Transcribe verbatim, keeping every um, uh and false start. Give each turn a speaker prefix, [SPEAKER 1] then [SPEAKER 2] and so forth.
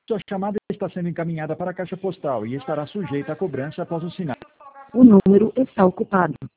[SPEAKER 1] Sua chamada está sendo encaminhada para a caixa postal e estará sujeita a cobrança após o sinal.
[SPEAKER 2] O número está ocupado.